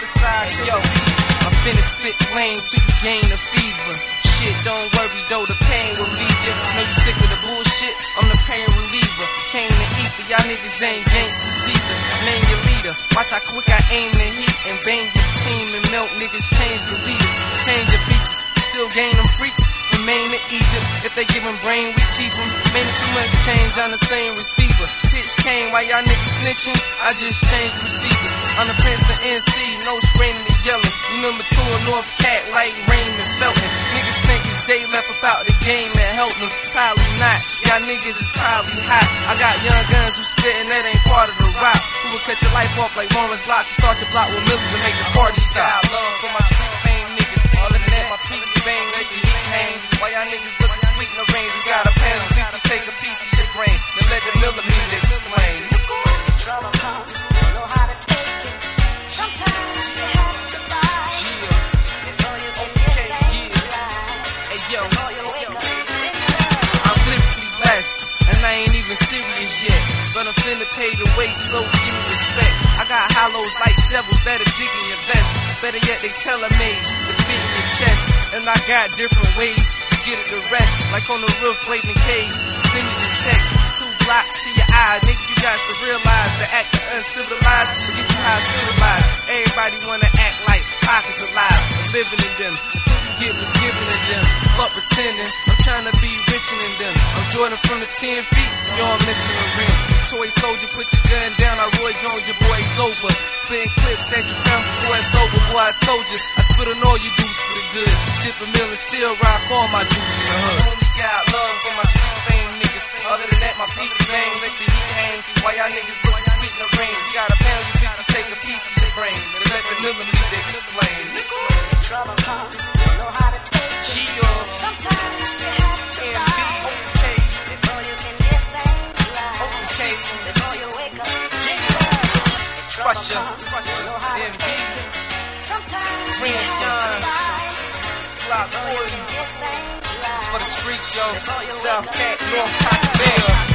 besides yo. I'm finna spit flame till you gain a fever. Shit, don't worry though, the pain will leave you. Know you sick of the bullshit, I'm the pain reliever. Came to eat, but y'all niggas ain't gangsters either. Name your leader, watch how quick I aim the heat and bang your team and melt niggas. Change the leaders, change the features, still gain them freaks. Remain in Egypt, if they give him brain, we keep him. Made too much change on the same receiver. Pitch came while y'all niggas snitching, I just changed receivers. I'm the Prince of NC, no screaming and yelling. You number 2 in North Cat like Raymond Felton. Niggas think it's Jay left about the game that helped them. Probably not, y'all niggas is probably hot. I got young guns who spittin', that ain't part of the route. Who will cut your life off like Lawrence Locks and start your block with Millers and make the party stop. Love for my street fame niggas, all of that my peaks bang, let the heat hang. Why y'all niggas looking sweet in the range? We got a pan of beef to take a piece of your brain. Then let the millimeter explain. Trouble comes, you know how to take it. Sometimes you have to buy it. Before you can get things right. Hey yo, Before you wake up in love. I'm lyrically blessed, and I ain't even serious yet. But I'm finna pay the way, so give me respect. I got hollows like shovels that'll dig in your vest. Better yet, they tailor-made to fit in your chest. And I got different ways to get it to rest. Like on the roof, waiting in case. Send me some text, 2 blocks to your eye. Nigga, you got to realize the act of uncivilized will get you hospitalized. Everybody wanna act like pockets alive, living in them. Until you get what's given in them. But pretending, I'm trying to be richer than them. I'm Jordan from the 10 feet, y'all missing a rim. Toy soldier, put your gun down, I Roy Jones, your boy's over. Spitting clips at your crown before it's over, boy, I told you. I spit on all you dudes for the good. Ship a mill and still rock all my juice in the hood. Only got love for my street fame niggas. Other than that, my beats bang, let the heat hang. Why y'all niggas look sweet in the rain? Got a pound, you think you take a piece of your brain. And let the millimeter explain. Trouble comes, you know how to take it. Sometimes you have to buy it. Before you can get things right. Before you wake up in love. Trouble comes, you know how to take it. Sometimes you have to buy it. Block Before you 40. can get things right. It's for the streets, yo. Before you South wake Cat, up North in love. Cocktail.